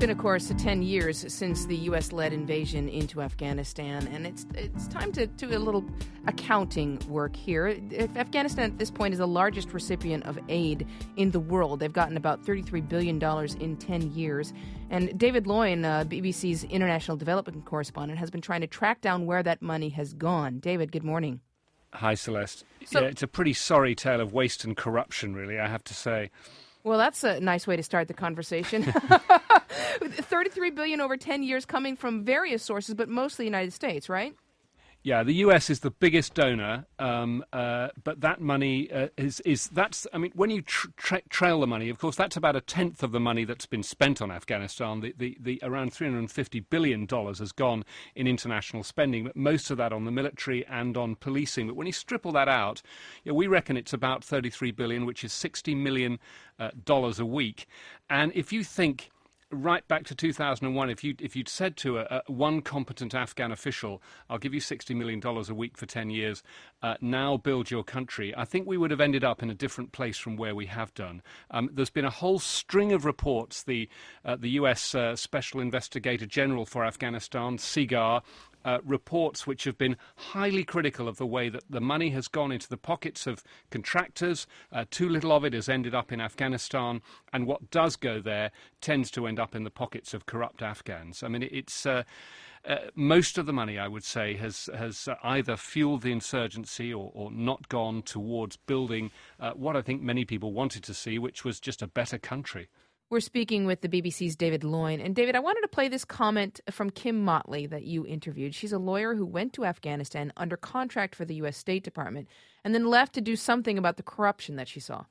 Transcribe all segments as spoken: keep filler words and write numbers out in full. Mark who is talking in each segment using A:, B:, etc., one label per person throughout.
A: It's been, of course, ten years since the U S-led invasion into Afghanistan, and it's it's time to do a little accounting work here. If Afghanistan at this point is the largest recipient of aid in the world. They've gotten about thirty-three billion dollars in ten years. And David Loyne, uh, B B C's international development correspondent, has been trying to track down where that money has gone. David, good morning.
B: Hi, Celeste.
A: So,
B: yeah, it's a pretty sorry tale of waste and corruption, really, I have to say.
A: Well, that's a nice way to start the conversation. thirty-three billion dollars over ten years coming from various sources, but mostly the United States, right?
B: Yeah, the U S is the biggest donor, um, uh, but that money uh, is, is that's, I mean, when you tr- tra- trail the money, of course, that's about a tenth of the money that's been spent on Afghanistan. The, the, the around three hundred fifty billion dollars has gone in international spending, but most of that on the military and on policing. But when you strip all that out, you know, we reckon it's about thirty-three billion dollars, which is sixty million dollars uh, a week. And if you think right back to two thousand one, if, you, if you'd said to a, a one competent Afghan official, I'll give you sixty million dollars a week for ten years, uh, now build your country, I think we would have ended up in a different place from where we have done. Um, there's been a whole string of reports. The, uh, the U S uh, Special Investigator General for Afghanistan, SIGAR, Uh, reports which have been highly critical of the way that the money has gone into the pockets of contractors. Uh, too little of it has ended up in Afghanistan, and what does go there tends to end up in the pockets of corrupt Afghans. I mean, it's uh, uh, most of the money, I would say, has has uh, either fueled the insurgency or, or not gone towards building uh, what I think many people wanted to see, which was just a better country.
A: We're speaking with the B B C's David Loyne. And David, I wanted to play this comment from Kim Motley that you interviewed. She's a lawyer who went to Afghanistan under contract for the U S State Department and then left to do something about the corruption that she saw.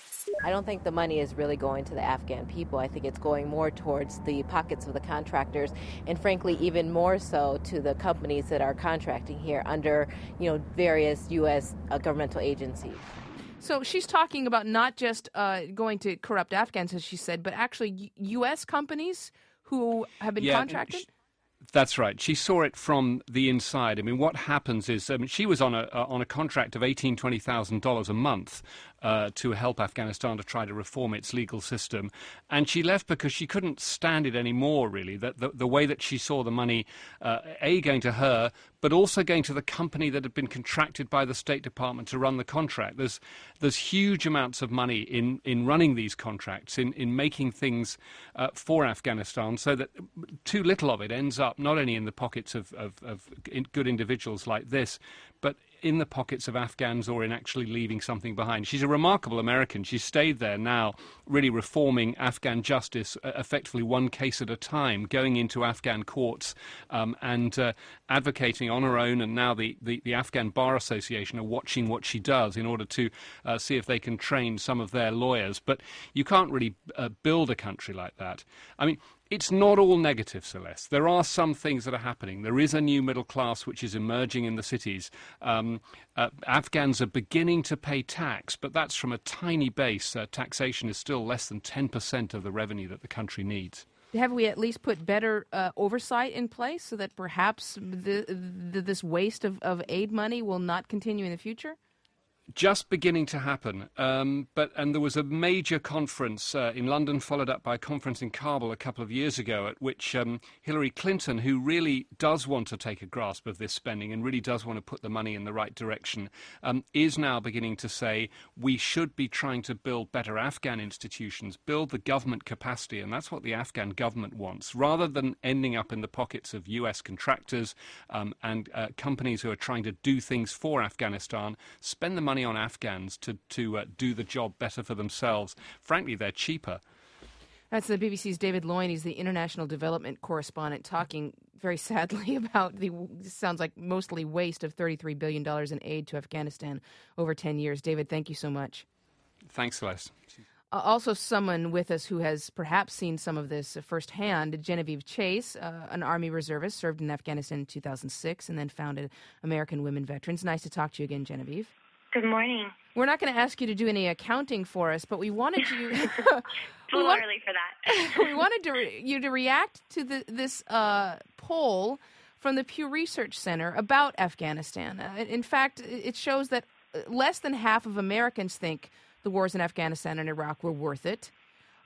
C: I don't think the money is really going to the Afghan people. I think it's going more towards the pockets of the contractors, and frankly, even more so to the companies that are contracting here under, you know, various U S uh, governmental agencies.
A: So she's talking about not just uh, going to corrupt Afghans, as she said, but actually U S companies who have been
B: yeah,
A: contracted?
B: Sh- that's right. She saw it from the inside. I mean, what happens is I mean, she was on a uh, on a contract of eighteen thousand dollars, twenty thousand dollars a month uh, to help Afghanistan to try to reform its legal system. And she left because she couldn't stand it anymore, really, that the, the way that she saw the money, uh, A, going to her, but also going to the company that had been contracted by the State Department to run the contract. There's there's huge amounts of money in, in running these contracts, in, in making things uh, for Afghanistan, so that too little of it ends up not only in the pockets of, of, of good individuals like this, but in the pockets of Afghans or in actually leaving something behind. She's a remarkable American. She's stayed there now, really reforming Afghan justice, uh, effectively one case at a time, going into Afghan courts um, and uh, advocating on her own. And now the, the, the Afghan Bar Association are watching what she does in order to uh, see if they can train some of their lawyers. But you can't really uh, build a country like that. I mean, it's not all negative, Celeste. There are some things that are happening. There is a new middle class which is emerging in the cities. Um, uh, Afghans are beginning to pay tax, but that's from a tiny base. Uh, taxation is still less than ten percent of the revenue that the country needs.
A: Have we at least put better uh, oversight in place so that perhaps the, the, this waste of, of aid money will not continue in the future?
B: Just beginning to happen, um, but and there was a major conference uh, in London, followed up by a conference in Kabul a couple of years ago, at which um, Hillary Clinton, who really does want to take a grasp of this spending and really does want to put the money in the right direction, um, is now beginning to say we should be trying to build better Afghan institutions, build the government capacity, and that's what the Afghan government wants, rather than ending up in the pockets of U S contractors um, and uh, companies who are trying to do things for Afghanistan. Spend the money on Afghans to, to uh, do the job better for themselves. Frankly, they're cheaper.
A: That's the B B C's David Loyne. He's the international development correspondent, talking very sadly about the, sounds like mostly waste of thirty-three billion dollars in aid to Afghanistan over ten years. David, thank you so much.
B: Thanks, Celeste.
A: Uh, also someone with us who has perhaps seen some of this firsthand, Genevieve Chase, uh, an Army reservist, served in Afghanistan in two thousand six and then founded American Women Veterans. Nice to talk to you again, Genevieve.
D: Good morning.
A: We're not going to ask you to do any accounting for us, but we wanted you.
D: It's a little
A: want,
D: early for that.
A: we wanted to re, you to react to the, this uh, poll from the Pew Research Center about Afghanistan. Uh, in fact, it shows that less than half of Americans think the wars in Afghanistan and Iraq were worth it.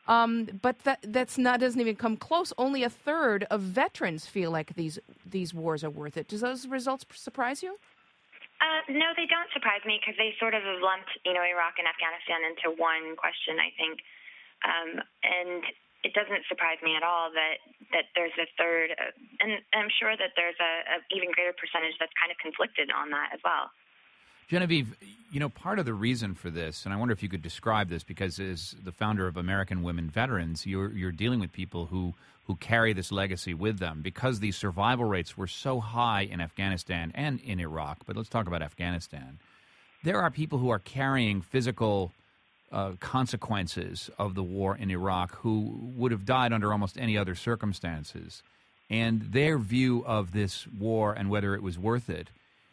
A: Um, but that that's not doesn't even come close. Only a third of veterans feel like these these wars are worth it. Does those results surprise you?
D: Uh, no, they don't surprise me because they sort of have lumped, you know, Iraq and Afghanistan into one question, I think. Um, and it doesn't surprise me at all that, that there's a third, uh, and I'm sure that there's a, a even greater percentage that's kind of conflicted on that as well.
E: Genevieve, you know, part of the reason for this, and I wonder if you could describe this, because as the founder of American Women Veterans, you're you're dealing with people who, who carry this legacy with them, because these survival rates were so high in Afghanistan and in Iraq. But let's talk about Afghanistan. There are people who are carrying physical uh, consequences of the war in Iraq who would have died under almost any other circumstances. And their view of this war and whether it was worth it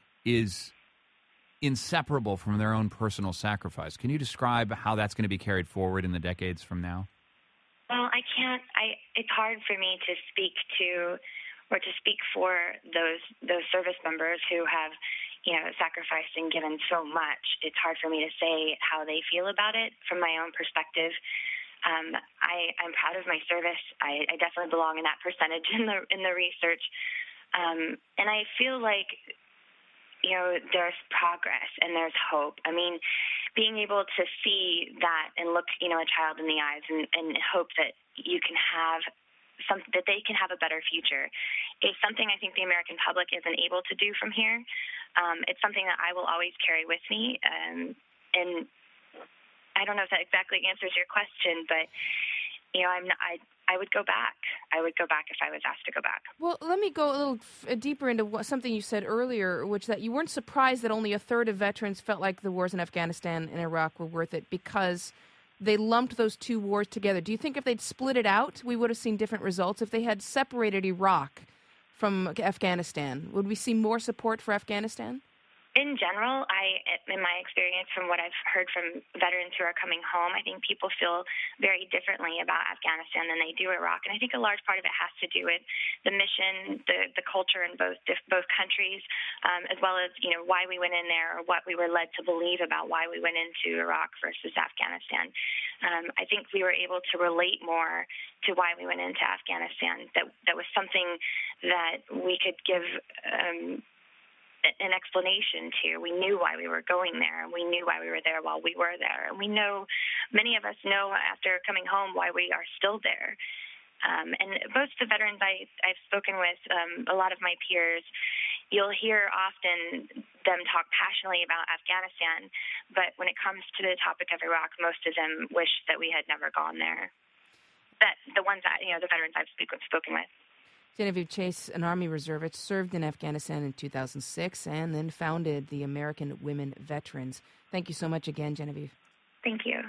E: is inseparable from their own personal sacrifice. Can you describe how that's going to be carried forward in the decades from now?
D: Well, I can't. I. It's hard for me to speak to, or to speak for those those service members who have, you know, sacrificed and given so much. It's hard for me to say how they feel about it from my own perspective. Um, I, I'm proud of my service. I, I definitely belong in that percentage in the in the research, um, and I feel like, you know, there's progress and there's hope. I mean, being able to see that and look, you know, a child in the eyes and, and hope that you can have some, that they can have a better future is something I think the American public isn't able to do from here. Um, it's something that I will always carry with me. Um, and I don't know if that exactly answers your question, but, you know, I'm not, I, I would go back. I would go back if I was asked to go back.
A: Well, let me go a little f- deeper into what, something you said earlier, which that you weren't surprised that only a third of veterans felt like the wars in Afghanistan and Iraq were worth it because they lumped those two wars together. Do you think if they'd split it out, we would have seen different results? If they had separated Iraq from Afghanistan, would we see more support for Afghanistan?
D: In general, I, in my experience from what I've heard from veterans who are coming home, I think people feel very differently about Afghanistan than they do Iraq. And I think a large part of it has to do with the mission, the, the culture in both both countries, um, as well as, you know, why we went in there or what we were led to believe about why we went into Iraq versus Afghanistan. Um, I think we were able to relate more to why we went into Afghanistan. That that was something that we could give um, an explanation to. We knew why we were going there, and we knew why we were there while we were there. And we know, many of us know after coming home why we are still there. Um, and both the veterans I, I've spoken with, um, a lot of my peers, you'll hear often them talk passionately about Afghanistan, but when it comes to the topic of Iraq, most of them wish that we had never gone there. That the ones that, you know, the veterans I've speak, spoken with.
A: Genevieve Chase, an Army reservist, served in Afghanistan in two thousand six and then founded the American Women Veterans. Thank you so much again, Genevieve.
D: Thank you.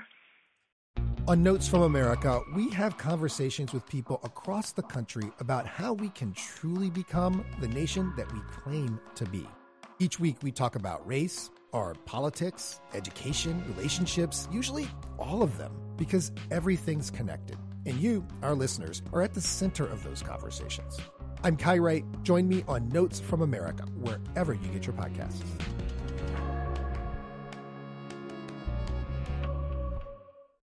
F: On Notes from America, we have conversations with people across the country about how we can truly become the nation that we claim to be. Each week we talk about race, our politics, education, relationships, usually all of them, because everything's connected. And you, our listeners, are at the center of those conversations. I'm Kai Wright. Join me on Notes from America, wherever you get your podcasts.